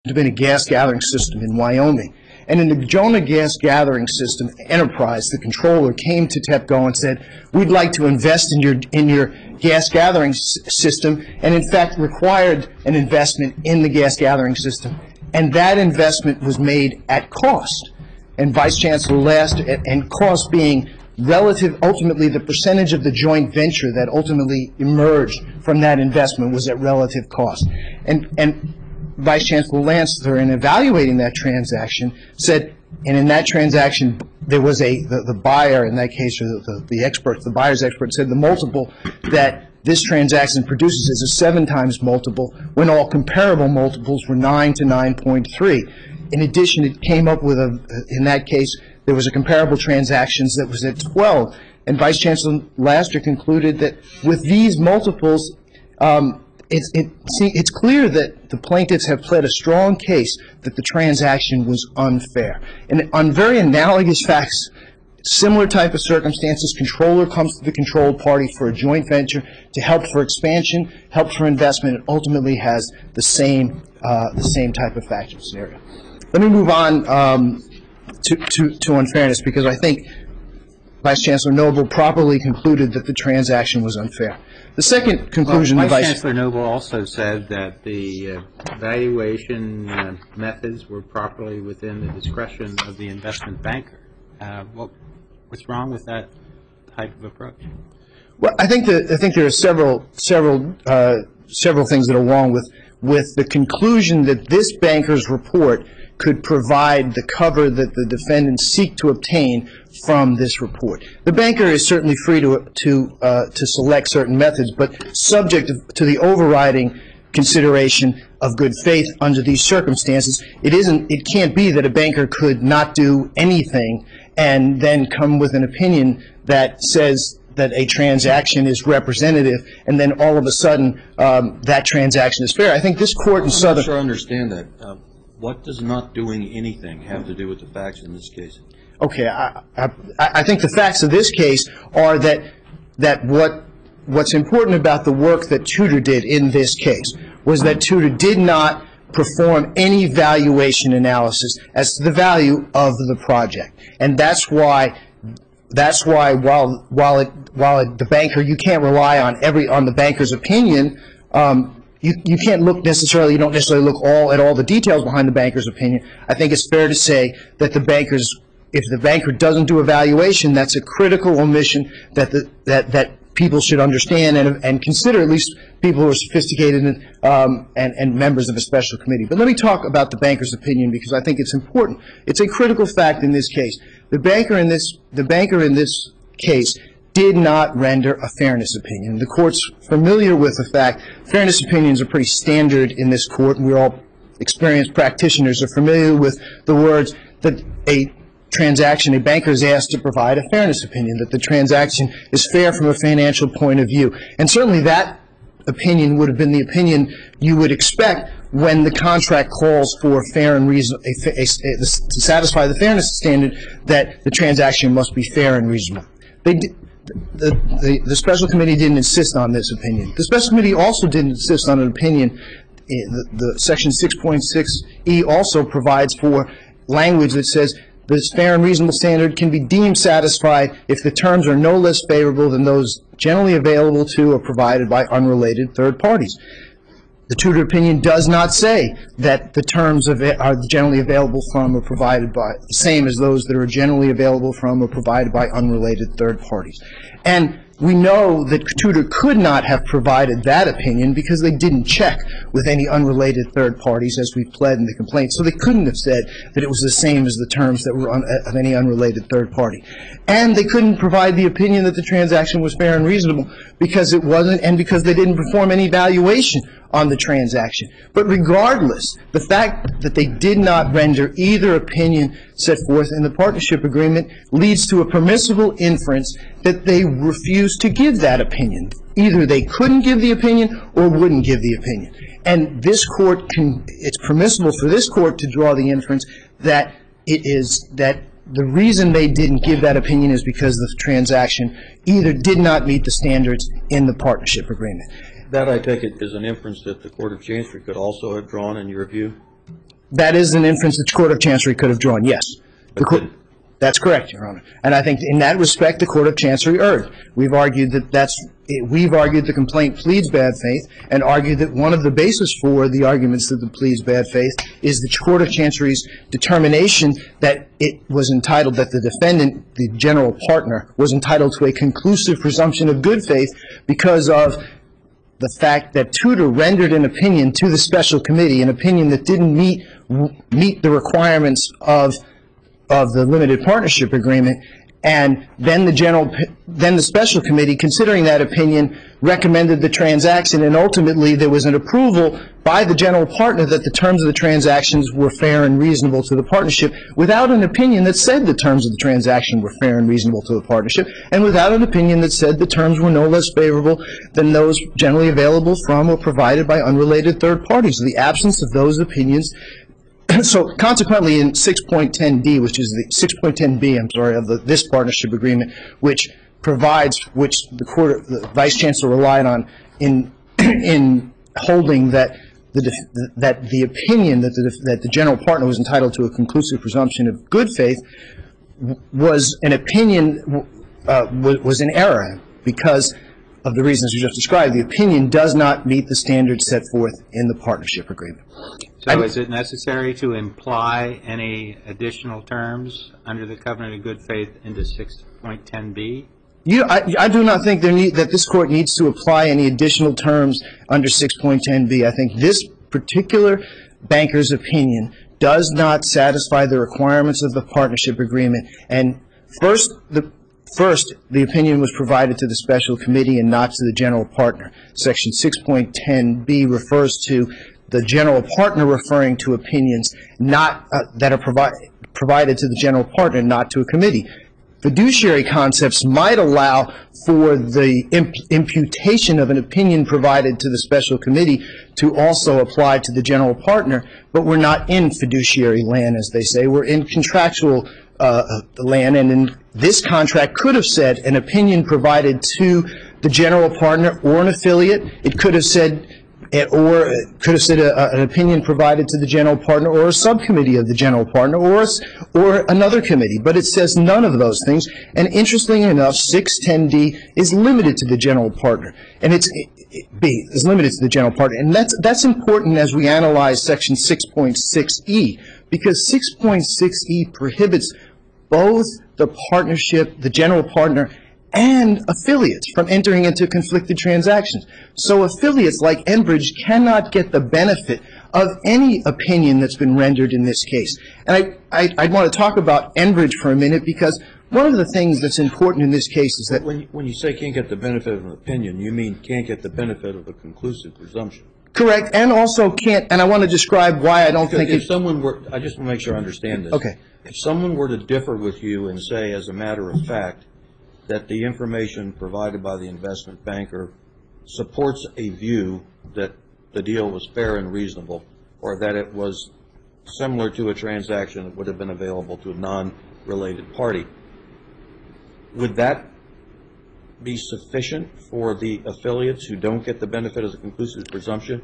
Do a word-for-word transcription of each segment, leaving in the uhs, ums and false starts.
have been a gas gathering system in Wyoming. And in the Jonah Gas Gathering System enterprise, the controller came to TEPCO and said, we'd like to invest in your, in your gas gathering s system, and in fact required an investment in the gas gathering system. And that investment was made at cost. And Vice Chancellor Last, and cost being relative, ultimately the percentage of the joint venture that ultimately emerged from that investment was at relative cost. And, and Vice Chancellor Lansler, in evaluating that transaction, said, and in that transaction, there was a, the, the buyer, in that case, or the, the, the expert, the buyer's expert, said the multiple that this transaction produces is a seven times multiple, when all comparable multiples were nine to nine point three. In addition, it came up with a, in that case, there was a comparable transactions that was at twelve. And Vice Chancellor Laster concluded that with these multiples, um, It's, it, see, it's clear that the plaintiffs have pled a strong case that the transaction was unfair. And on very analogous facts, similar type of circumstances, controller comes to the controlled party for a joint venture to help for expansion, help for investment, and ultimately has the same, uh, the same type of factual scenario. Let me move on um, to, to, to unfairness, because I think Vice Chancellor Noble properly concluded that the transaction was unfair. The second conclusion, well, Vice Vice Chancellor Noble also said that the uh, valuation uh, methods were properly within the discretion of the investment banker. Uh, what, what's wrong with that type of approach? Well, I think that I think there are several several uh, several things that are wrong with with the conclusion that this banker's report could provide the cover that the defendants seek to obtain from this report. The banker is certainly free to to uh, to select certain methods, but subject to the overriding consideration of good faith under these circumstances, it isn't. It can't be that a banker could not do anything and then come with an opinion that says that a transaction is representative, and then all of a sudden um, that transaction is fair. I think this court in I'm Southern. not sure I understand that. Uh, what does not doing anything have to do with the facts in this case? Okay, I, I, I think the facts of this case are that that what what's important about the work that Tudor did in this case was that Tudor did not perform any valuation analysis as to the value of the project, and that's why that's why while while it while it, the banker, you can't rely on every on the banker's opinion. Um, You, you can't look necessarily, you don't necessarily look all at all the details behind the banker's opinion. I think it's fair to say that the bankers, if the banker doesn't do a valuation, that's a critical omission that the, that, that people should understand and, and consider, at least people who are sophisticated and, um, and, and members of a special committee. But let me talk about the banker's opinion, because I think it's important. It's a critical fact in this case. The banker in this, the banker in this case did not render a fairness opinion. The court's familiar with the fact fairness opinions are pretty standard in this court, and we're all experienced practitioners are familiar with the words that a transaction, a banker is asked to provide a fairness opinion, that the transaction is fair from a financial point of view. And certainly that opinion would have been the opinion you would expect when the contract calls for fair and reasonable, a, a, a, to satisfy the fairness standard, that the transaction must be fair and reasonable. They did, The, the, the special committee didn't insist on this opinion. The special committee also didn't insist on an opinion. The, the section six point six E also provides for language that says this fair and reasonable standard can be deemed satisfied if the terms are no less favorable than those generally available to or provided by unrelated third parties. The Tudor opinion does not say that the terms of it are generally available from or provided by the same as those that are generally available from or provided by unrelated third parties. And we know that Tudor could not have provided that opinion because they didn't check with any unrelated third parties, as we pled in the complaint. So they couldn't have said that it was the same as the terms that were un of any unrelated third party. And they couldn't provide the opinion that the transaction was fair and reasonable because it wasn't, and because they didn't perform any valuation on the transaction. But regardless, the fact that they did not render either opinion set forth in the partnership agreement leads to a permissible inference that they refused to give that opinion. Either they couldn't give the opinion or wouldn't give the opinion. And this court can, it's permissible for this court to draw the inference that it is that the reason they didn't give that opinion is because the transaction either did not meet the standards in the partnership agreement. That, I take it, is an inference that the Court of Chancery could also have drawn in your view? That is an inference that the Court of Chancery could have drawn, yes. The court, that's correct, Your Honor. And I think in that respect, the Court of Chancery erred. We've argued that that's, we've argued the complaint pleads bad faith and argued that one of the bases for the arguments that it pleads bad faith is the Court of Chancery's determination that it was entitled, that the defendant, the general partner, was entitled to a conclusive presumption of good faith because of the fact that Tudor rendered an opinion to the special committee, an opinion that didn't meet meet the requirements of of the limited partnership agreement, and then the general, then the special committee, considering that opinion, recommended the transaction, and ultimately there was an approval by the general partner that the terms of the transactions were fair and reasonable to the partnership, without an opinion that said the terms of the transaction were fair and reasonable to the partnership, and without an opinion that said the terms were no less favorable than those generally available from or provided by unrelated third parties. The absence of those opinions. So consequently, in six point ten D, which is the six point ten B, I'm sorry, of the, this partnership agreement, which provides, which the court, the vice chancellor relied on in in holding that the that the opinion that the that the general partner was entitled to a conclusive presumption of good faith was an opinion uh, was, was an error because of the reasons you just described. The opinion does not meet the standards set forth in the partnership agreement. So is it necessary to imply any additional terms under the covenant of good faith into six point ten B? You, I, I do not think there need, that this Court needs to apply any additional terms under six point ten B. I think this particular banker's opinion does not satisfy the requirements of the partnership agreement. And first, the First, the opinion was provided to the special committee and not to the general partner. Section six point ten B refers to the general partner referring to opinions not uh, that are provi provided to the general partner, not to a committee. Fiduciary concepts might allow for the imp imputation of an opinion provided to the special committee to also apply to the general partner, but we're not in fiduciary land, as they say. We're in contractual uh, land, and in this contract could have said an opinion provided to the general partner or an affiliate. It could have said, or it could have said a, an opinion provided to the general partner or a subcommittee of the general partner or, or another committee. But it says none of those things. And interestingly enough, six ten D is limited to the general partner. And it's, B is limited to the general partner. And that's, that's important as we analyze Section six point six E, because six point six E prohibits both the partnership, the general partner, and affiliates from entering into conflicted transactions. So affiliates like Enbridge cannot get the benefit of any opinion that's been rendered in this case. And I, I, I'd want to talk about Enbridge for a minute, because one of the things that's important in this case is that when you, when you say can't get the benefit of an opinion, you mean can't get the benefit of a conclusive presumption. Correct, and also can't, and I want to describe why I don't because think if it, someone were, I just want to make sure I understand this. Okay. If someone were to differ with you and say, as a matter of fact, that the information provided by the investment banker supports a view that the deal was fair and reasonable, or that it was similar to a transaction that would have been available to a non-related party, would that be sufficient for the affiliates who don't get the benefit of the conclusive presumption?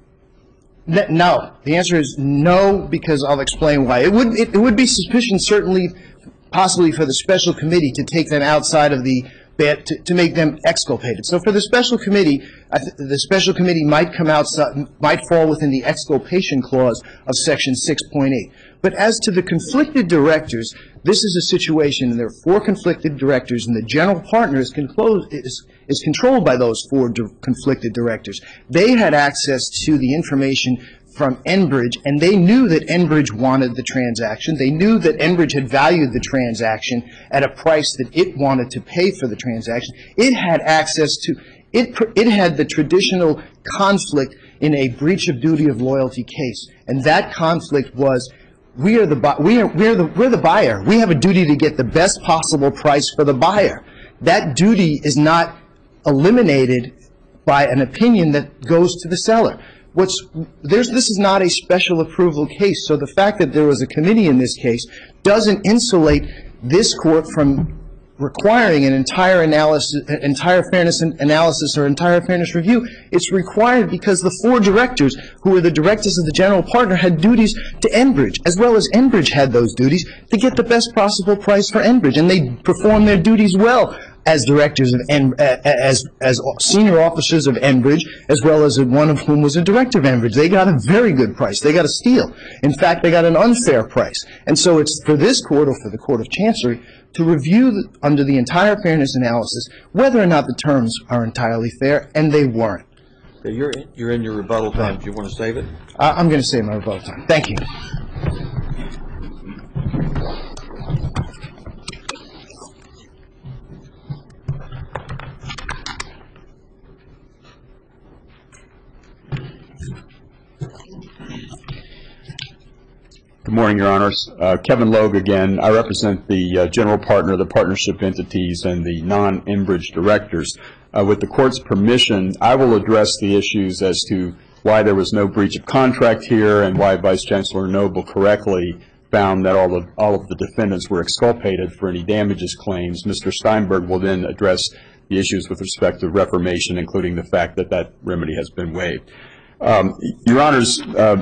no. The answer is no, because I'll explain why. It would, it, it would be sufficient, certainly, possibly for the special committee to take them outside of the, to, to make them exculpated. So for the special committee, I th the special committee might come outside, might fall within the exculpation clause of Section six point eight. But as to the conflicted directors, this is a situation, and there are four conflicted directors, and the general partner is, is, is controlled by those four conflicted directors. They had access to the information from Enbridge, and they knew that Enbridge wanted the transaction. They knew that Enbridge had valued the transaction at a price that it wanted to pay for the transaction. It had access to, it, it had the traditional conflict in a breach of duty of loyalty case, and that conflict was, we are the, we are, we're the, we're the buyer. We have a duty to get the best possible price for the buyer. That duty is not eliminated by an opinion that goes to the seller. What's, there's, this is not a special approval case, so the fact that there was a committee in this case doesn't insulate this court from requiring an entire analysis, entire fairness analysis or entire fairness review. It's required because the four directors, who were the directors of the general partner, had duties to Enbridge, as well as Enbridge had those duties to get the best possible price for Enbridge, and they performed their duties well as directors of En as as senior officers of Enbridge, as well as one of whom was a director of Enbridge. They got a very good price. They got a steal. In fact, they got an unfair price. And so it's for this court or for the Court of Chancery to review the, under the entire fairness analysis whether or not the terms are entirely fair, and they weren't. Okay, you're in, you're in your rebuttal time. Do you want to save it? Uh, I'm going to save my rebuttal time. Thank you. Good morning, Your Honors. Uh, Kevin Logue again. I represent the uh, general partner, the partnership entities, and the non-Enbridge directors. Uh, with the Court's permission, I will address the issues as to why there was no breach of contract here and why Vice Chancellor Noble correctly found that all of, all of the defendants were exculpated for any damages claims. Mister Steinberg will then address the issues with respect to reformation, including the fact that that remedy has been waived. Um, Your Honors, uh,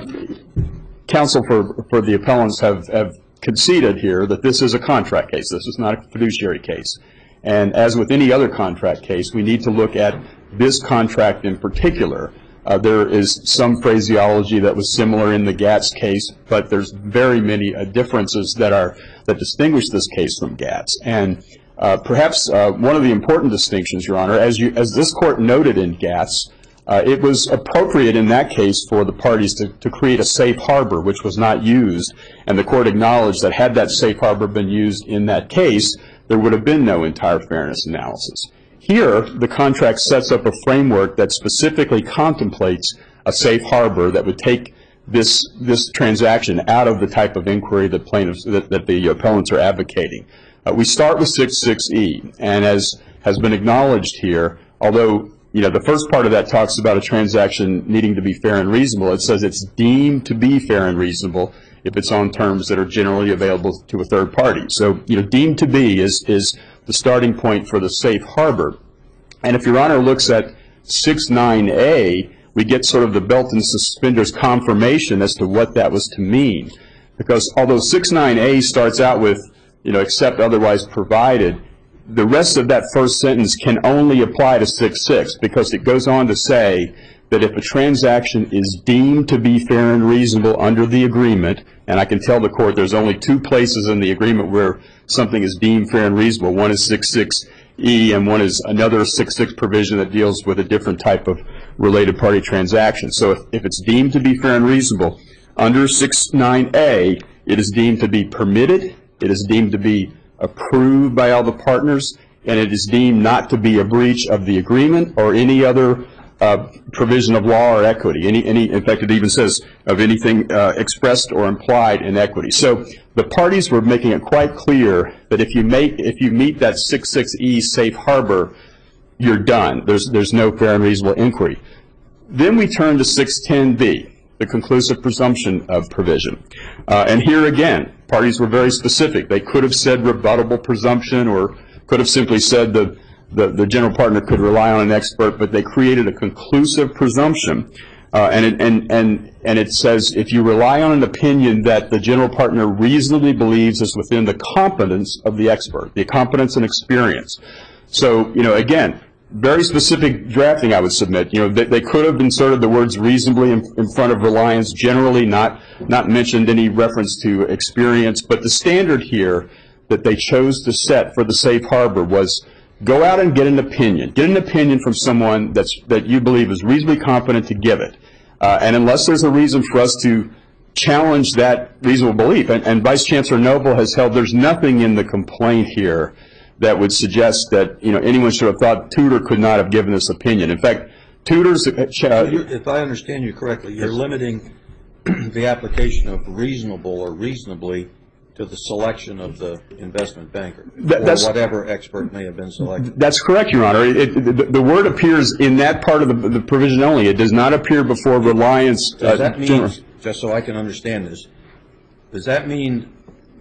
counsel for, for the appellants have, have conceded here that this is a contract case. This is not a fiduciary case. And as with any other contract case, we need to look at this contract in particular. Uh, there is some phraseology that was similar in the Gatz case, but there's very many uh, differences that are that distinguish this case from Gatz. And uh, perhaps uh, one of the important distinctions, Your Honor, as you as this Court noted in Gatz, Uh, it was appropriate in that case for the parties to, to create a safe harbor, which was not used, and the Court acknowledged that had that safe harbor been used in that case, there would have been no entire fairness analysis. Here, the contract sets up a framework that specifically contemplates a safe harbor that would take this this transaction out of the type of inquiry that plaintiffs that, that the appellants are advocating. Uh, we start with six six E, and as has been acknowledged here, although you know, the first part of that talks about a transaction needing to be fair and reasonable. It says it's deemed to be fair and reasonable if it's on terms that are generally available to a third party. So, you know, deemed to be is, is the starting point for the safe harbor. And if Your Honor looks at six nine A, we get sort of the belt and suspenders confirmation as to what that was to mean. Because although six nine A starts out with, you know, except otherwise provided, the rest of that first sentence can only apply to six six because it goes on to say that if a transaction is deemed to be fair and reasonable under the agreement, and I can tell the Court there's only two places in the agreement where something is deemed fair and reasonable. One is six six E and one is another six six provision that deals with a different type of related party transaction. So if, if it's deemed to be fair and reasonable under six nine A, it is deemed to be permitted, it is deemed to be approved by all the partners, and it is deemed not to be a breach of the agreement or any other uh, provision of law or equity. Any, any, in fact, it even says of anything uh, expressed or implied in equity. So the parties were making it quite clear that if you make, if you meet that six six E safe harbor, you're done. There's, there's no fair and reasonable inquiry. Then we turn to six ten B. The conclusive presumption of provision. Uh, and here again, parties were very specific. They could have said rebuttable presumption or could have simply said the, the, the general partner could rely on an expert, but they created a conclusive presumption. Uh, and, it, and, and, and it says if you rely on an opinion that the general partner reasonably believes is within the competence of the expert, the competence and experience. So, you know, again, very specific drafting, I would submit. You know, they, they could have inserted the words reasonably in, in front of reliance, generally not, not mentioned any reference to experience. But the standard here that they chose to set for the safe harbor was go out and get an opinion. Get an opinion from someone that's, that you believe is reasonably competent to give it. Uh, and unless there's a reason for us to challenge that reasonable belief, and, and Vice Chancellor Noble has held there's nothing in the complaint here that would suggest that, you know, anyone should have thought Tudor could not have given this opinion. In fact, Tudor's... Uh, so if I understand you correctly, you're limiting the application of reasonable or reasonably to the selection of the investment banker, that, or whatever expert may have been selected. That's correct, Your Honor. It, it, the, the word appears in that part of the, the provision only. It does not appear before reliance. Does uh, that mean, just so I can understand this, does that mean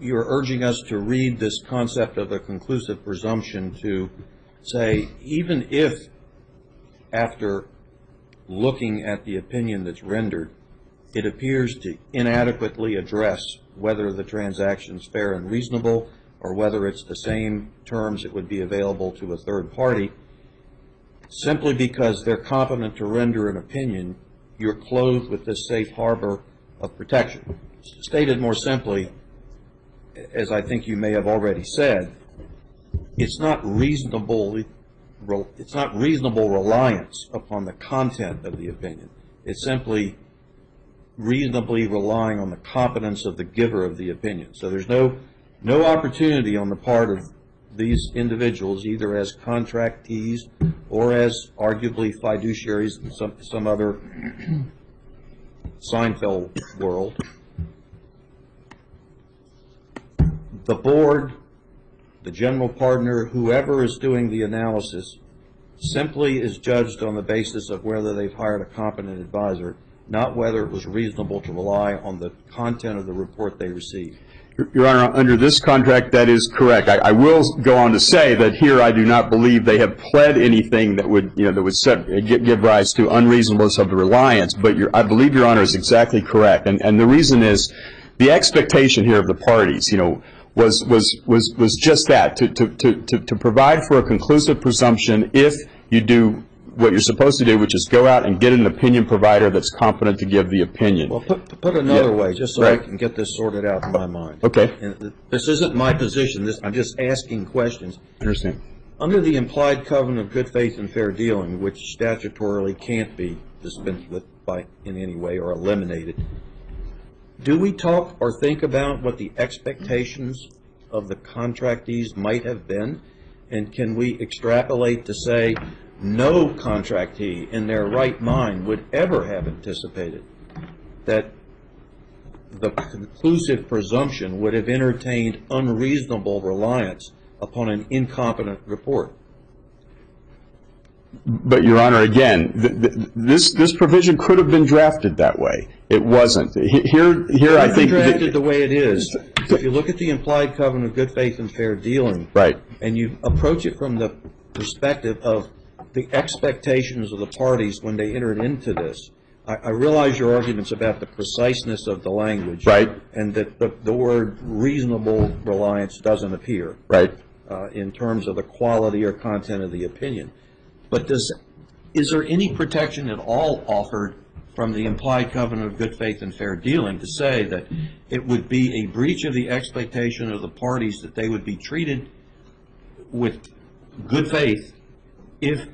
you're urging us to read this concept of a conclusive presumption to say, even if after looking at the opinion that's rendered, it appears to inadequately address whether the transaction is fair and reasonable or whether it's the same terms that would be available to a third party, simply because they're competent to render an opinion, you're clothed with this safe harbor of protection. Stated more simply, as I think you may have already said, it's not reasonable, it's not reasonable reliance upon the content of the opinion. It's simply reasonably relying on the competence of the giver of the opinion. So there's no no opportunity on the part of these individuals, either as contractees or as arguably fiduciaries in some, some other Seinfeld world. The board, the general partner, whoever is doing the analysis, simply is judged on the basis of whether they've hired a competent advisor, not whether it was reasonable to rely on the content of the report they received. Your Honor, under this contract, that is correct. I, I will go on to say that here I do not believe they have pled anything that would, you know, that would set, give, give rise to unreasonableness of the reliance. But your, I believe Your Honor is exactly correct, and and the reason is the expectation here of the parties, you know, was was was was just that, to to to to, to provide for a conclusive presumption if you do what you're supposed to do, which is go out and get an opinion provider that's competent to give the opinion. Well, put, put another yeah. way, just so right. I can get this sorted out in my mind. Okay. And this isn't my position. This, I'm just asking questions. I understand. Under the implied covenant of good faith and fair dealing, which statutorily can't be dispensed with by in any way or eliminated, do we talk or think about what the expectations of the contractees might have been? And can we extrapolate to say no contractee in their right mind would ever have anticipated that the conclusive presumption would have entertained unreasonable reliance upon an incompetent report? But, Your Honor, again, th th this this provision could have been drafted that way. It wasn't. Here, here, I think drafted the way it is. If you look at the implied covenant of good faith and fair dealing, right, and you approach it from the perspective of the expectations of the parties when they entered into this, I, I realize your arguments about the preciseness of the language, right, and that the, the word reasonable reliance doesn't appear, right, uh, in terms of the quality or content of the opinion. But does is there any protection at all offered from the implied covenant of good faith and fair dealing to say that it would be a breach of the expectation of the parties that they would be treated with good faith if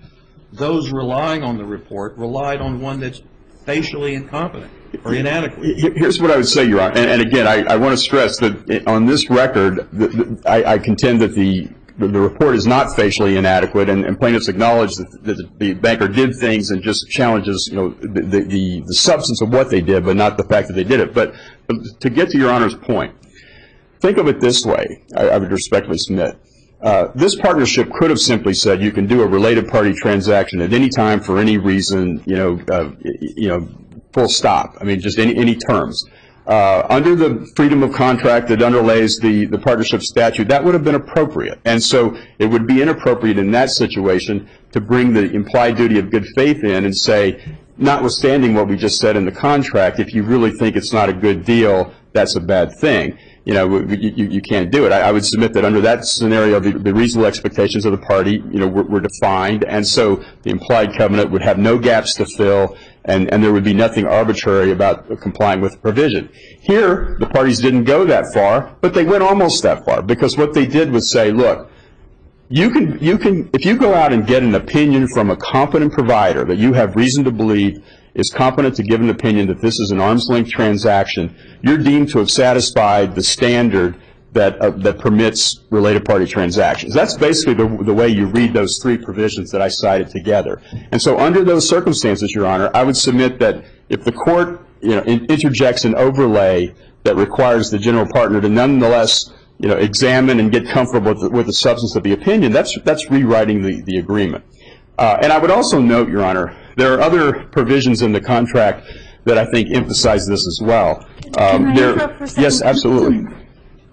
those relying on the report relied on one that's facially incompetent or inadequate? Here's what I would say, Your Honor, and, and again, I, I want to stress that on this record, the, the, I, I contend that the The, the report is not facially inadequate, and, and plaintiffs acknowledge that, that the banker did things and just challenges, you know, the, the, the substance of what they did, but not the fact that they did it. But, but to get to Your Honor's point, think of it this way, I, I would respectfully submit. Uh, this partnership could have simply said you can do a related party transaction at any time for any reason, you know, uh, you know, full stop. I mean, just any, any terms. Uh, under the freedom of contract that underlays the, the partnership statute, that would have been appropriate. And so it would be inappropriate in that situation to bring the implied duty of good faith in and say, notwithstanding what we just said in the contract, if you really think it's not a good deal, that's a bad thing. You know, you, you, you can't do it. I, I would submit that under that scenario, the, the reasonable expectations of the party, you know, were, were defined, and so the implied covenant would have no gaps to fill, and, and there would be nothing arbitrary about complying with the provision. Here, the parties didn't go that far, but they went almost that far, because what they did was say, look, you can, you can, if you go out and get an opinion from a competent provider that you have reason to believe is competent to give an opinion that this is an arm's length transaction, you're deemed to have satisfied the standard that uh, that permits related party transactions. That's basically the, the way you read those three provisions that I cited together. And so under those circumstances, Your Honor, I would submit that if the court, you know, in, interjects an overlay that requires the general partner to nonetheless, you know, examine and get comfortable with the, with the substance of the opinion, that's that's rewriting the, the agreement. Uh, and I would also note, Your Honor, there are other provisions in the contract that I think emphasize this as well. Um, Can I there, interrupt for a second? yes, absolutely.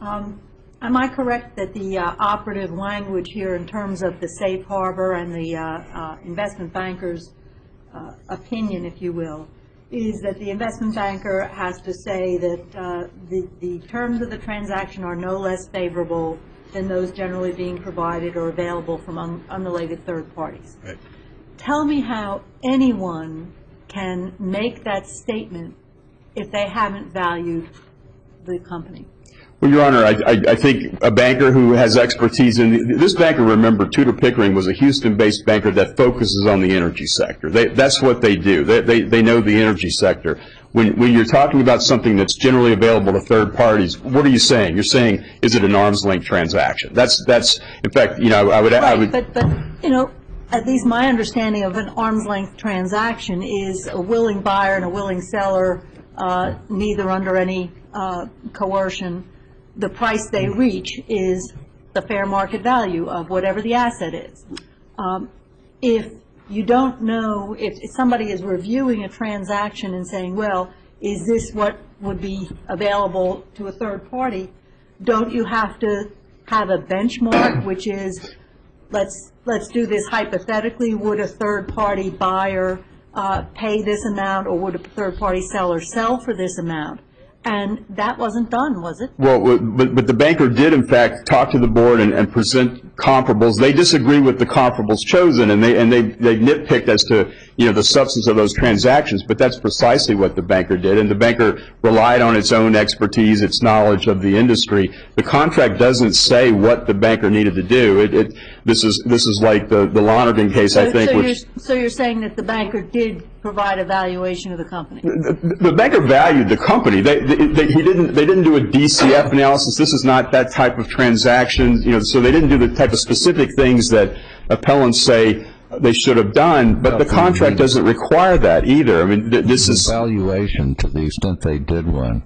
Um, am I correct that the uh, operative language here in terms of the safe harbor and the uh, uh, investment banker's uh, opinion, if you will, is that the investment banker has to say that uh, the, the terms of the transaction are no less favorable than those generally being provided or available from un unrelated third parties? Right. Tell me how anyone can make that statement if they haven't valued the company. Well, Your Honor, I, I, I think a banker who has expertise in this banker, remember, Tudor Pickering was a Houston-based banker that focuses on the energy sector. They, that's what they do. They, they, they know the energy sector. When, when you're talking about something that's generally available to third parties, what are you saying? You're saying, is it an arm's length transaction? That's, that's, in fact, you know, I would, right, I would. But, but, you know, at least my understanding of an arm's length transaction is a willing buyer and a willing seller, uh, neither under any uh, coercion. The price they reach is the fair market value of whatever the asset is. Um, if you don't know, if, if somebody is reviewing a transaction and saying, well, is this what would be available to a third party, don't you have to have a benchmark, which is, let's, let's do this hypothetically, would a third party buyer uh, pay this amount, or would a third party seller sell for this amount? And that wasn't done, was it? Well, but, but the banker did, in fact, talk to the board and, and present comparables. They disagree with the comparables chosen, and they and they they nitpicked as to, you know, the substance of those transactions. But that's precisely what the banker did, and the banker relied on its own expertise, its knowledge of the industry. The contract doesn't say what the banker needed to do. It, it this is this is like the the Lonergan case, so, I think. So which, you're, so you're saying that the banker did provide a valuation of the company? The, the banker valued the company. They, they, they, he didn't. They didn't do a D C F analysis. This is not that type of transaction. You know, so they didn't do the type of specific things that appellants say they should have done. But the contract doesn't require that either. I mean, th this is valuation, to the extent they did one,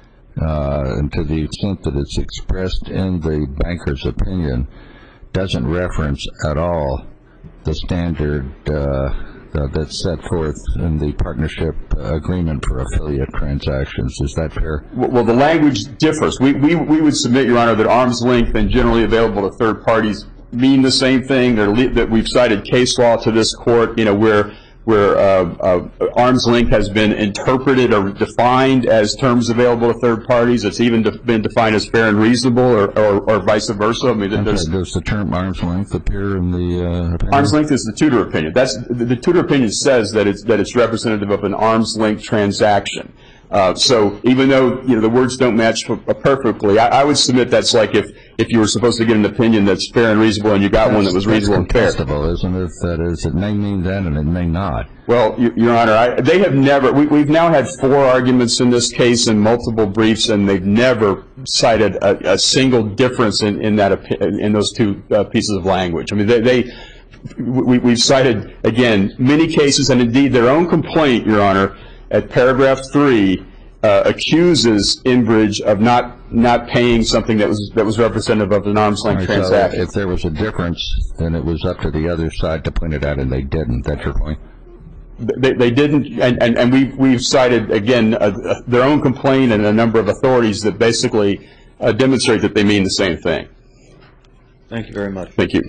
uh, and to the extent that it's expressed in the banker's opinion, doesn't reference at all the standard uh, uh, that's set forth in the partnership agreement for affiliate transactions. Is that fair? Well, the language differs. We, we, we would submit, Your Honor, that arm's length and generally available to third parties mean the same thing. They're le that we've cited case law to this court, you know, where where uh, uh, arm's length has been interpreted or defined as terms available to third parties. It's even de been defined as fair and reasonable, or, or, or vice versa. I mean, okay, there's, does the term arm's length appear in the uh, opinion? Arm's length is the Tudor opinion. That's the, the Tudor opinion says that it's that it's representative of an arm's length transaction. Uh, so even though, you know, the words don't match perfectly, I, I would submit that's like if if you were supposed to get an opinion that's fair and reasonable, and you got that's, one that was reasonable and fair. Contestable, isn't it? That is, it may mean that, and it may not. Well, Your Honor, I, they have never. We, we've now had four arguments in this case and multiple briefs, and they've never cited a, a single difference in in that in those two uh, pieces of language. I mean, they. they we, we've cited again many cases, and indeed their own complaint, Your Honor, at paragraph three, uh, accuses Enbridge of not not paying something that was that was representative of an arm's length right, transaction. So if there was a difference, then it was up to the other side to point it out, and they didn't. That's your point? They, they didn't, and, and, and we've, we've cited, again, uh, their own complaint and a number of authorities that basically uh, demonstrate that they mean the same thing. Thank you very much. Thank you.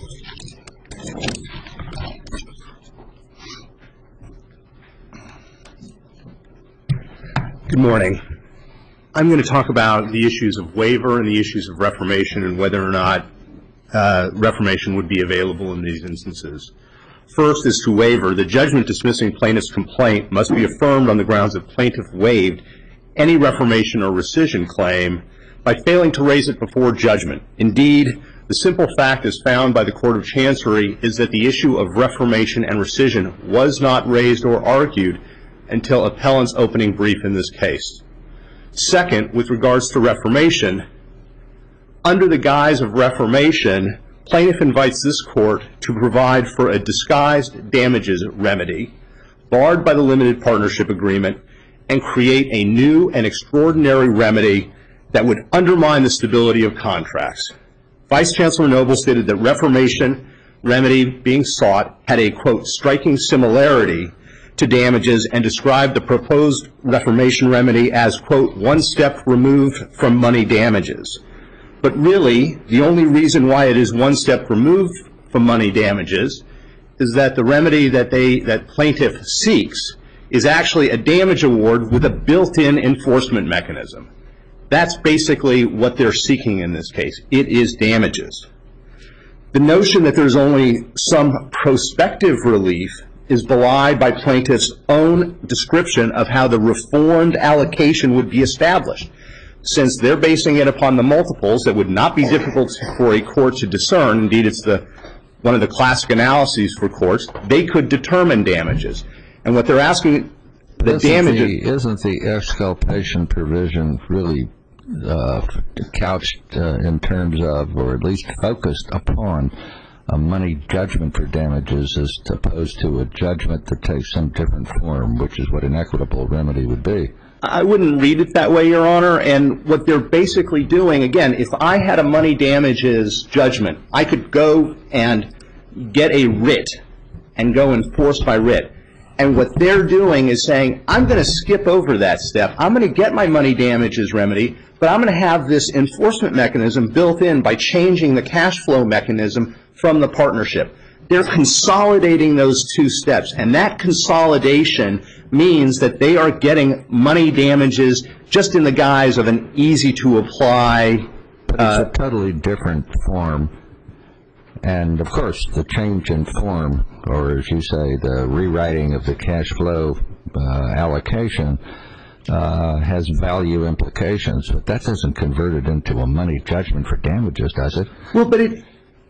Good morning. I'm going to talk about the issues of waiver and the issues of reformation and whether or not uh, reformation would be available in these instances. First, as to waiver, the judgment dismissing plaintiff's complaint must be affirmed on the grounds that plaintiff waived any reformation or rescission claim by failing to raise it before judgment. Indeed, the simple fact as found by the Court of Chancery is that the issue of reformation and rescission was not raised or argued until appellant's opening brief in this case. Second, with regards to reformation, under the guise of reformation, plaintiff invites this court to provide for a disguised damages remedy barred by the limited partnership agreement and create a new and extraordinary remedy that would undermine the stability of contracts. Vice Chancellor Noble stated that reformation remedy being sought had a, quote, striking similarity to damages and described the proposed reformation remedy as, quote, one step removed from money damages. But really, the only reason why it is one step removed from money damages is that the remedy that they, that plaintiff seeks is actually a damage award with a built-in enforcement mechanism. That's basically what they're seeking in this case. It is damages. The notion that there's only some prospective relief is belied by plaintiff's own description of how the reformed allocation would be established, since they're basing it upon the multiples that would not be difficult for a court to discern. Indeed, it's the, one of the classic analyses for courts. They could determine damages. And what they're asking, the isn't damages... The, isn't the exculpation provision really uh, couched uh, in terms of, or at least focused upon, a money judgment for damages as opposed to a judgment that takes some different form, which is what an equitable remedy would be? I wouldn't read it that way, Your Honor. And what they're basically doing, again, if I had a money damages judgment, I could go and get a writ and go enforce my writ. And what they're doing is saying, I'm going to skip over that step. I'm going to get my money damages remedy, but I'm going to have this enforcement mechanism built in by changing the cash flow mechanism from the partnership. They're consolidating those two steps, and that consolidation means that they are getting money damages just in the guise of an easy-to-apply... But it's a totally different form. And, of course, the change in form, or as you say, the rewriting of the cash flow uh, allocation uh, has value implications, but that doesn't convert it into a money judgment for damages, does it? Well, but it, it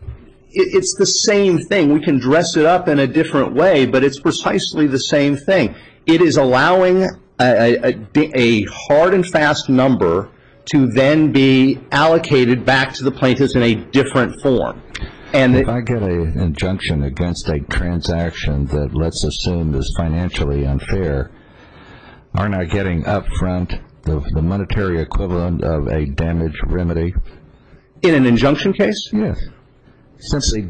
it's the same thing. We can dress it up in a different way, but it's precisely the same thing. It is allowing a, a, a hard and fast number to then be allocated back to the plaintiffs in a different form. And if I get an injunction against a transaction that, let's assume, is financially unfair, aren't I getting up front the, the monetary equivalent of a damage remedy? In an injunction case? Yes. Simply,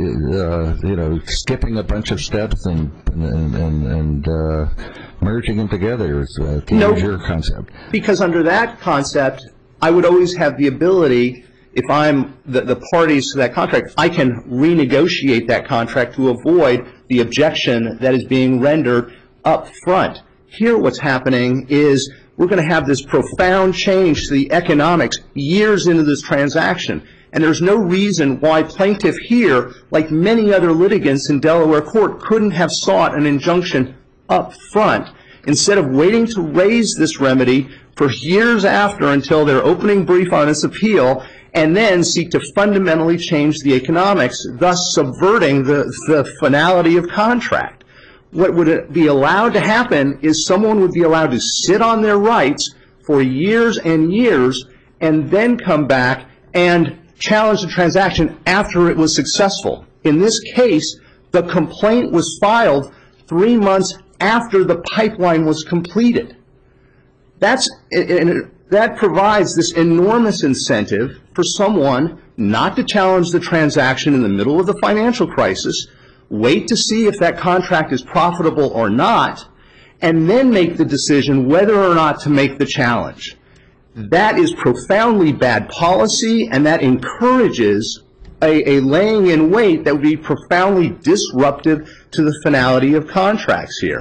uh, you know, skipping a bunch of steps and and and, and uh, merging them together is uh, no, your concept. Because under that concept, I would always have the ability, if I'm the, the parties to that contract, I can renegotiate that contract to avoid the objection that is being rendered up front. Here what's happening is we're going to have this profound change to the economics years into this transaction. And there's no reason why plaintiff here, like many other litigants in Delaware court, couldn't have sought an injunction up front instead of waiting to raise this remedy for years after until their opening brief on its appeal, and then seek to fundamentally change the economics, thus subverting the, the finality of contract. What would be allowed to happen is someone would be allowed to sit on their rights for years and years and then come back and challenge the transaction after it was successful. In this case, the complaint was filed three months after the pipeline was completed. That's, and that provides this enormous incentive for someone not to challenge the transaction in the middle of the financial crisis, wait to see if that contract is profitable or not, and then make the decision whether or not to make the challenge. That is profoundly bad policy, and that encourages a, a laying in wait that would be profoundly disruptive to the finality of contracts here.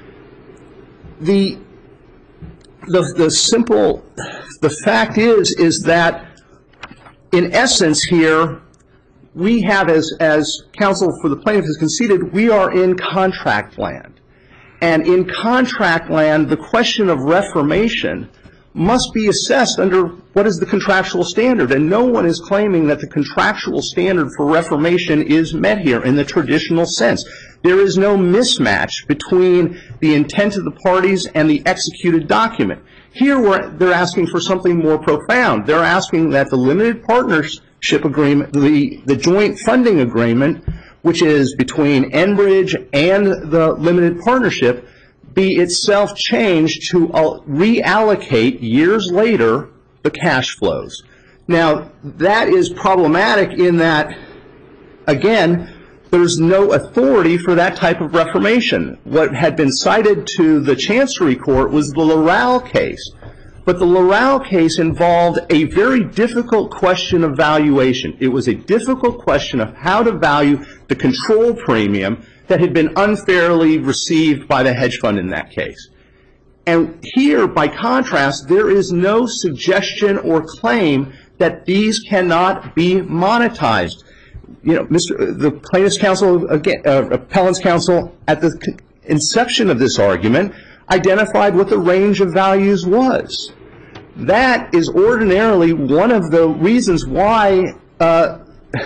The, the, the simple, the fact is, is that in essence here, we have, as, as counsel for the plaintiff has conceded, we are in contract land. And in contract land, the question of reformation must be assessed under what is the contractual standard. And no one is claiming that the contractual standard for reformation is met here in the traditional sense. There is no mismatch between the intent of the parties and the executed document. Here we're, they're asking for something more profound. They're asking that the limited partnership agreement, the, the joint funding agreement, which is between Enbridge and the limited partnership, be itself changed to reallocate years later the cash flows. Now, that is problematic in that, again, there's no authority for that type of reformation. What had been cited to the Chancery Court was the Loral case. But the Loral case involved a very difficult question of valuation. It was a difficult question of how to value the control premium that had been unfairly received by the hedge fund in that case. And here, by contrast, there is no suggestion or claim that these cannot be monetized. You know, Mister the plaintiff's counsel, again, uh, appellant's counsel, at the inception of this argument, identified what the range of values was. That is ordinarily one of the reasons why uh,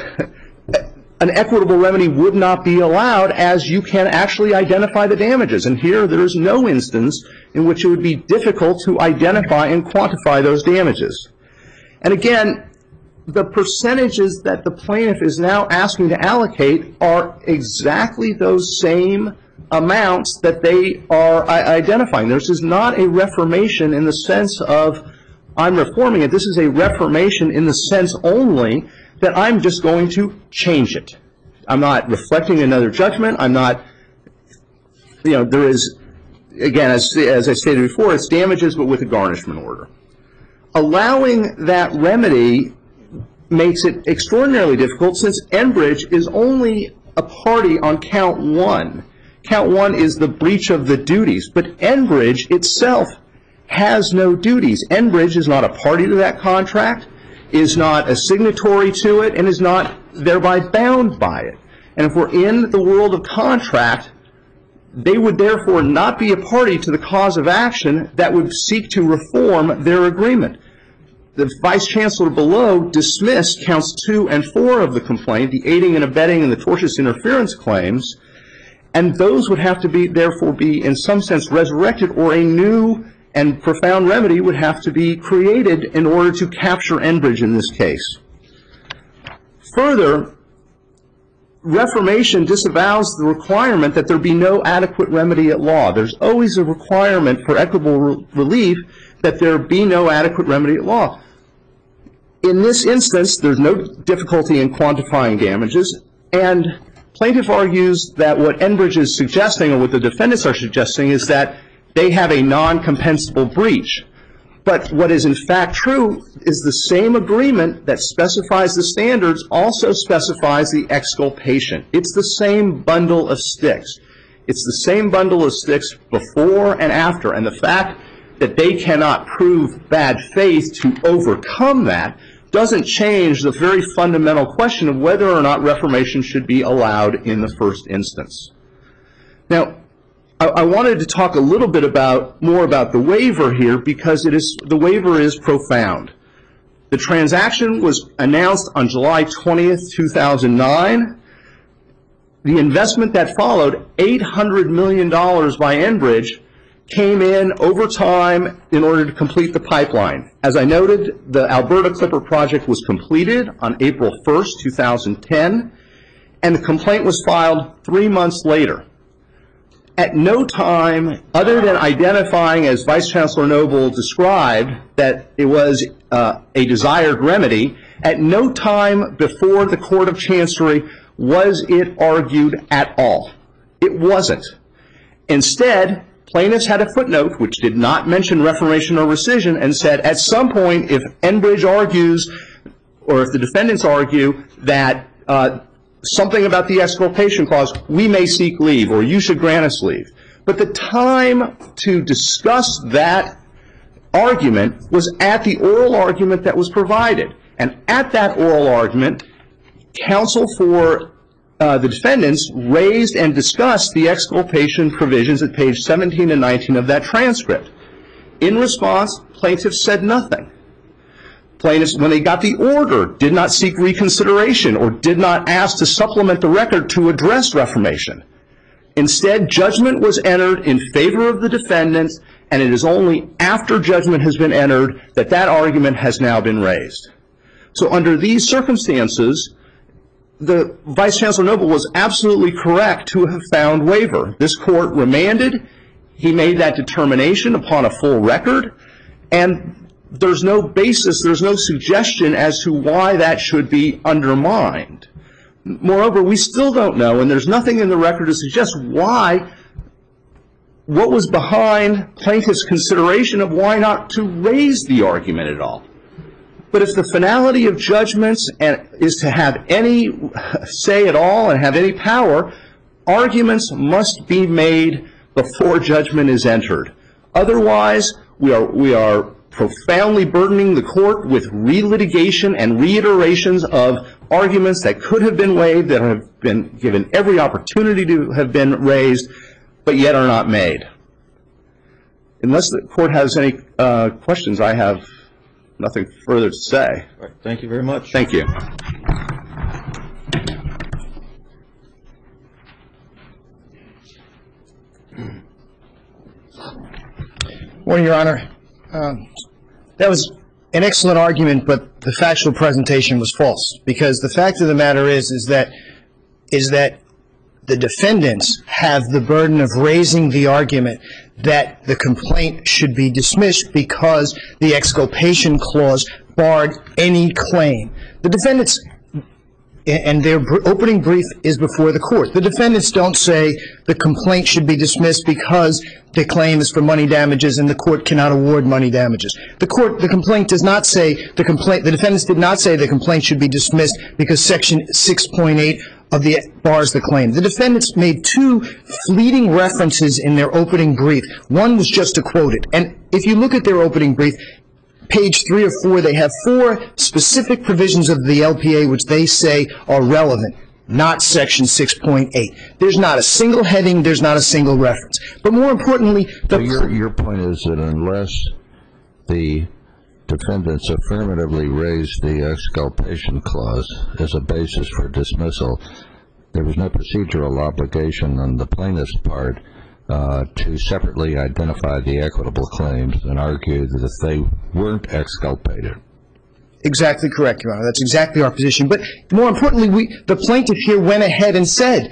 an equitable remedy would not be allowed, as you can actually identify the damages. And here, there is no instance in which it would be difficult to identify and quantify those damages. And again, the percentages that the plaintiff is now asking to allocate are exactly those same amounts that they are identifying. This is not a reformation in the sense of I'm reforming it. This is a reformation in the sense only that I'm just going to change it. I'm not reflecting another judgment. I'm not, you know, there is, again, as, as I stated before, it's damages but with a garnishment order. Allowing that remedy makes it extraordinarily difficult since Enbridge is only a party on count one. Count one is the breach of the duties, but Enbridge itself has no duties. Enbridge is not a party to that contract, is not a signatory to it, and is not thereby bound by it. And if we're in the world of contract, they would therefore not be a party to the cause of action that would seek to reform their agreement. The Vice Chancellor below dismissed counts two and four of the complaint, the aiding and abetting and the tortious interference claims, and those would have to be, therefore, be in some sense resurrected, or a new and profound remedy would have to be created in order to capture Enbridge in this case. Further, reformation disavows the requirement that there be no adequate remedy at law. There's always a requirement for equitable re- relief that there be no adequate remedy at law. In this instance, there's no difficulty in quantifying damages, and plaintiff argues that what Enbridge is suggesting, or what the defendants are suggesting, is that they have a non-compensable breach. But what is in fact true is the same agreement that specifies the standards also specifies the exculpation. It's the same bundle of sticks. It's the same bundle of sticks before and after. And the fact that they cannot prove bad faith to overcome that doesn't change the very fundamental question of whether or not reformation should be allowed in the first instance. Now, I, I wanted to talk a little bit about more about the waiver here, because it is the waiver is profound. The transaction was announced on July twentieth, two thousand nine. The investment that followed, eight hundred million dollars by Enbridge, came in over time in order to complete the pipeline. As I noted, the Alberta Clipper project was completed on April first, two thousand ten, and the complaint was filed three months later. At no time, other than identifying, as Vice Chancellor Noble described, that it was uh, a desired remedy, at no time before the Court of Chancery was it argued at all. It wasn't. Instead, plaintiffs had a footnote which did not mention reformation or rescission and said at some point if Enbridge argues, or if the defendants argue, that uh, something about the exculpation clause, we may seek leave, or you should grant us leave. But the time to discuss that argument was at the oral argument that was provided. And at that oral argument, counsel for uh, the defendants raised and discussed the exculpation provisions at page seventeen and nineteen of that transcript. In response, plaintiffs said nothing. Plaintiffs, when they got the order, did not seek reconsideration or did not ask to supplement the record to address reformation. Instead, judgment was entered in favor of the defendants, and it is only after judgment has been entered that that argument has now been raised. So under these circumstances, the Vice Chancellor Noble was absolutely correct to have found waiver. This court remanded. He made that determination upon a full record, and there's no basis, there's no suggestion as to why that should be undermined. moreover, we still don't know, and there's nothing in the record to suggest why, what was behind plaintiff's consideration of why not to raise the argument at all. But if the finality of judgments is to have any say at all and have any power, arguments must be made before judgment is entered. Otherwise, we are, we are profoundly burdening the court with relitigation and reiterations of arguments that could have been waived, that have been given every opportunity to have been raised, but yet are not made. Unless the court has any uh, questions, I have nothing further to say. All right. Thank you very much. Thank you. Well, Your Honor, um, that was an excellent argument, but the factual presentation was false. Because the fact of the matter is, is that, is that the defendants have the burden of raising the argument that the complaint should be dismissed because the exculpation clause barred any claim. The defendants, and their opening brief is before the court. The defendants don't say the complaint should be dismissed because the claim is for money damages and the court cannot award money damages. The court, the complaint does not say the complaint, the defendants did not say the complaint should be dismissed because section six point eight of the bars the claim. The defendants made two fleeting references in their opening brief. One was just to quote it. And if you look at their opening brief, page three or four, they have four specific provisions of the L P A which they say are relevant, not section six point eight. There's not a single heading, there's not a single reference. But more importantly, the... So your, your point is that unless the defendants affirmatively raised the exculpation clause as a basis for dismissal, there was no procedural obligation on the plaintiff's part Uh, to separately identify the equitable claims and argue that if they weren't exculpated. Exactly correct, Your Honor. That's exactly our position. But more importantly, we, the plaintiff here went ahead and said,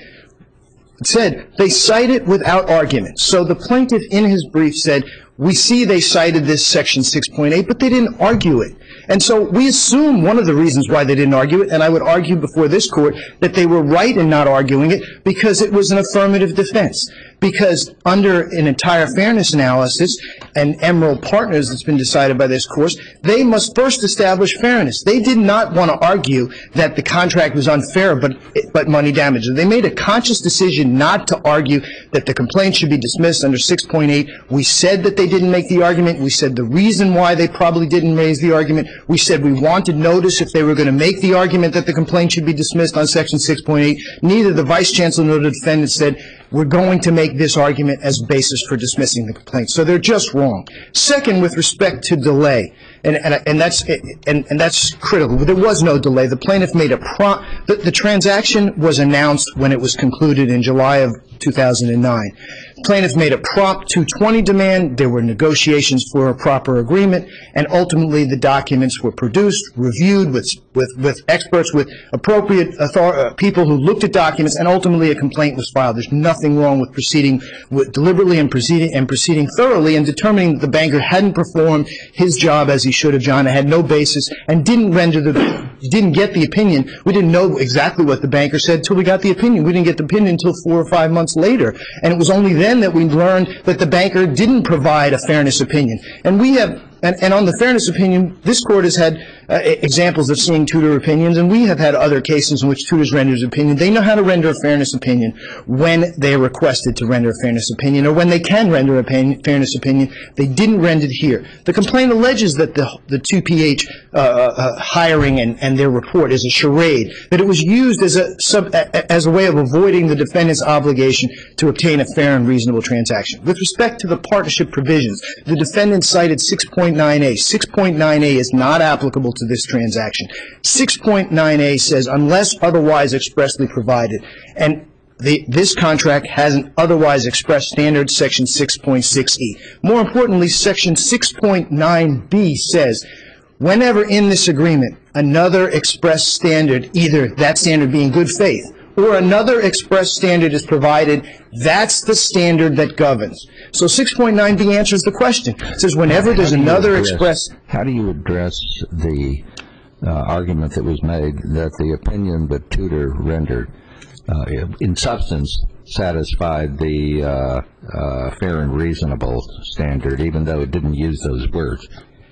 said they cite it without argument. So the plaintiff in his brief said, we see they cited this section six point eight, but they didn't argue it. And so we assume one of the reasons why they didn't argue it, and I would argue before this court that they were right in not arguing it because it was an affirmative defense. Because under an entire fairness analysis and Emerald Partners that's been decided by this court, they must first establish fairness. They did not want to argue that the contract was unfair but, but money damages. They made a conscious decision not to argue that the complaint should be dismissed under six point eight. We said that they didn't make the argument. We said the reason why they probably didn't raise the argument. We said we wanted notice if they were going to make the argument that the complaint should be dismissed on section six point eight. Neither the vice chancellor nor the defendant said we're going to make this argument as basis for dismissing the complaint. So they're just wrong. Second, with respect to delay, and, and, and, that's, and, and that's critical. There was no delay. The plaintiff made a prompt. The, the transaction was announced when it was concluded in July of two thousand nine. The plaintiff made a prompt two twenty demand. There were negotiations for a proper agreement, and ultimately the documents were produced, reviewed with, with, with experts, with appropriate author, uh, people who looked at documents, and ultimately a complaint was filed. There's nothing wrong with proceeding with deliberately and proceeding and proceeding thoroughly and determining that the banker hadn't performed his job as he should have, John, had no basis, and didn't render the didn't get the opinion. We didn't know exactly what the banker said until we got the opinion. We didn't get the opinion until four or five months later, and it was only then that we learned that the banker didn't provide a fairness opinion. And we have, and, and on the fairness opinion, this court has had uh, examples of seeing tutor opinions, and we have had other cases in which tutors render opinion. They know how to render a fairness opinion when they are requested to render a fairness opinion, or when they can render a pain, fairness opinion. They didn't render it here. The complaint alleges that the, the two P H uh, uh, hiring and, and their report is a charade, that it was used as a, sub, a, as a way of avoiding the defendant's obligation to obtain a fair and reasonable transaction. With respect to the partnership provisions, the defendant cited six point nine A. six point nine A is not applicable to this transaction. six point nine A says unless otherwise expressly provided, and the, this contract has an otherwise expressed standard, section six point six E. More importantly, section six point nine B says whenever in this agreement another express standard, either that standard being good faith or another express standard is provided, that's the standard that governs. So six point nine B answers the question. It says whenever there's another express... How do you address the uh, argument that was made that the opinion that Tudor rendered, uh, in substance, satisfied the uh, uh, fair and reasonable standard, even though it didn't use those words.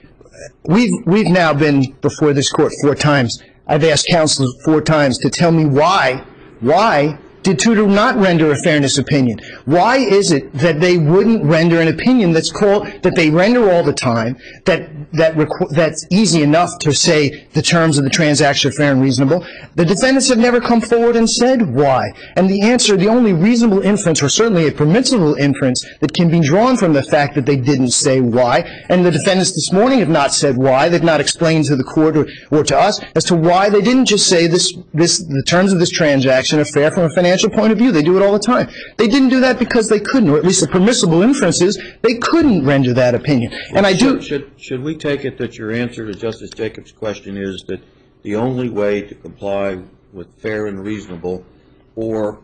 We've, we've now been before this court four times. I've asked counsel four times to tell me why, why did Tudor not render a fairness opinion? Why is it that they wouldn't render an opinion that's called, that they render all the time, that, that requ- that's easy enough to say the terms of the transaction are fair and reasonable? The defendants have never come forward and said why. And the answer, the only reasonable inference, or certainly a permissible inference, that can be drawn from the fact that they didn't say why, and the defendants this morning have not said why, they've not explained to the court or, or to us as to why they didn't just say this, this, the terms of this transaction are fair from a financial point of view. They do it all the time. They didn't do that because they couldn't, or at least the permissible inference is they couldn't render that opinion. And I do... Should, should we take it that your answer to Justice Jacobs' question is that the only way to comply with fair and reasonable, or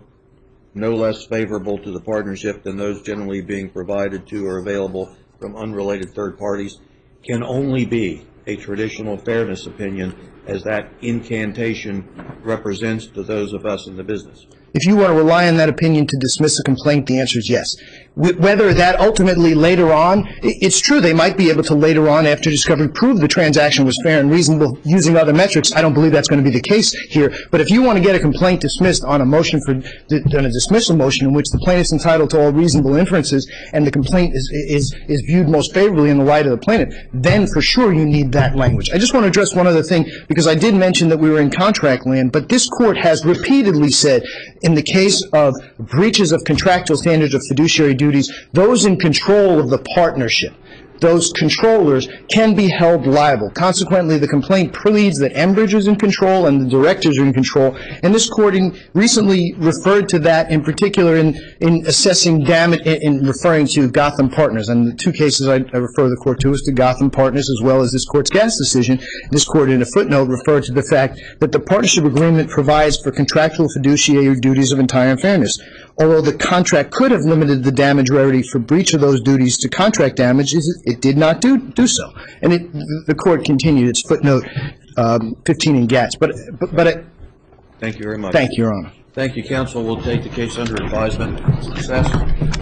no less favorable to the partnership than those generally being provided to or available from unrelated third parties, can only be a traditional fairness opinion, as that incantation represents to those of us in the business? If you want to rely on that opinion to dismiss a complaint, the answer is yes. Whether that ultimately later on, it's true they might be able to later on after discovery prove the transaction was fair and reasonable using other metrics. I don't believe that's going to be the case here. But if you want to get a complaint dismissed on a motion for, on a dismissal motion in which the plaintiff's entitled to all reasonable inferences and the complaint is, is, is viewed most favorably in the light of the plaintiff, then for sure you need that language. I just want to address one other thing, because I did mention that we were in contract land, but this court has repeatedly said in the case of breaches of contractual standards of fiduciary duties, those in control of the partnership, those controllers, can be held liable. Consequently, the complaint pleads that Enbridge is in control and the directors are in control. And this court in, recently referred to that in particular in, in assessing damage, in, in referring to Gotham Partners. And the two cases I, I refer the court to is to Gotham Partners as well as this court's gas decision. This court in a footnote referred to the fact that the partnership agreement provides for contractual fiduciary duties of entire fairness. Although the contract could have limited the damage rarity for breach of those duties to contract damage, it did not do, do so. And it, the court continued its footnote um, fifteen in Gatz. But, but, but it, Thank you very much. Thank you, Your Honor. Thank you, counsel. We'll take the case under advisement. Success.